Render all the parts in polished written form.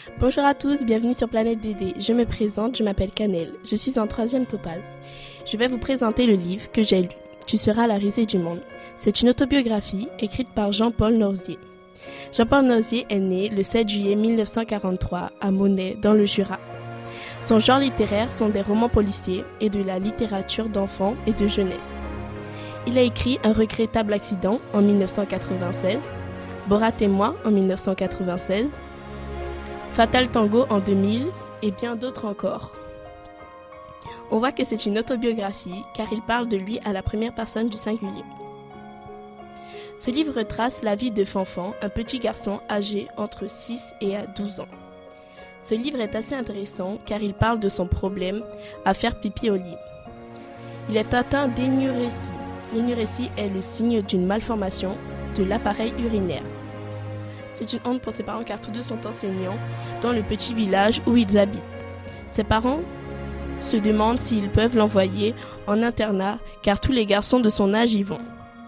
Bonjour à tous, bienvenue sur Planète Dédé. Je me présente, je m'appelle Canel. Je suis en 3e Topaz. Je vais vous présenter le livre que j'ai lu, Tu seras la risée du monde. C'est une autobiographie écrite par Jean-Paul Norzier. Jean-Paul Norzier est né le 7 juillet 1943 à Monnet, dans le Jura. Son genre littéraire sont des romans policiers et de la littérature d'enfants et de jeunesse. Il a écrit Un regrettable accident en 1996, Borat et moi en 1996, Fatal Tango en 2000 et bien d'autres encore. On voit que c'est une autobiographie car il parle de lui à la première personne du singulier. Ce livre retrace la vie de Fanfan, un petit garçon âgé entre 6 et 12 ans. Ce livre est assez intéressant car il parle de son problème à faire pipi au lit. Il est atteint d'énurésie. L'énurésie est le signe d'une malformation de l'appareil urinaire. C'est une honte pour ses parents car tous deux sont enseignants dans le petit village où ils habitent. Ses parents se demandent s'ils peuvent l'envoyer en internat car tous les garçons de son âge y vont.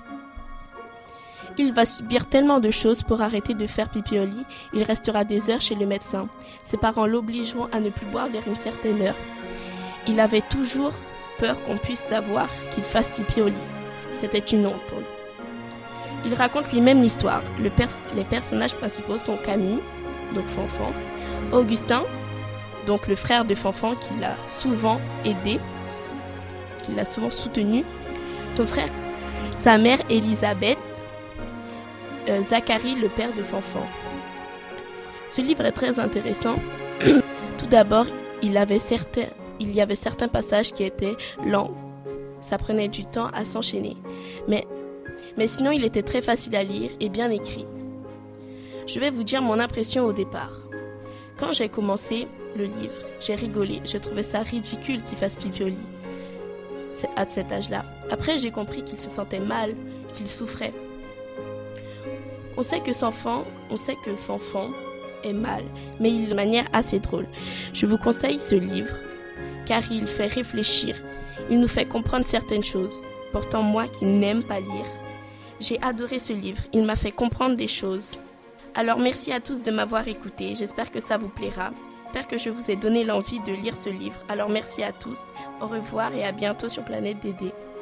Il va subir tellement de choses pour arrêter de faire pipi au lit, il restera des heures chez le médecin. Ses parents l'obligeront à ne plus boire vers une certaine heure. Il avait toujours peur qu'on puisse savoir qu'il fasse pipi au lit. C'était une honte pour lui. Il raconte lui-même l'histoire. Les personnages principaux sont Camille, donc Fanfan, Augustin, donc le frère de Fanfan qui l'a souvent aidé, qui l'a souvent soutenu, son frère, sa mère Elisabeth, Zacharie, le père de Fanfan. Ce livre est très intéressant. Tout d'abord, il y avait certains passages qui étaient lents. Ça prenait du temps à s'enchaîner. Mais sinon, il était très facile à lire et bien écrit. Je vais vous dire mon impression au départ. Quand j'ai commencé le livre, j'ai rigolé. Je trouvais ça ridicule qu'il fasse pipi au lit à cet âge-là. Après, j'ai compris qu'il se sentait mal, qu'il souffrait. On sait que Fanfan est mal, mais il de manière assez drôle. Je vous conseille ce livre, car il fait réfléchir. Il nous fait comprendre certaines choses. Pourtant, moi qui n'aime pas lire, j'ai adoré ce livre. Il m'a fait comprendre des choses. Alors, merci à tous de m'avoir écouté. J'espère que ça vous plaira. J'espère que je vous ai donné l'envie de lire ce livre. Alors, merci à tous. Au revoir et à bientôt sur Planète Dédé.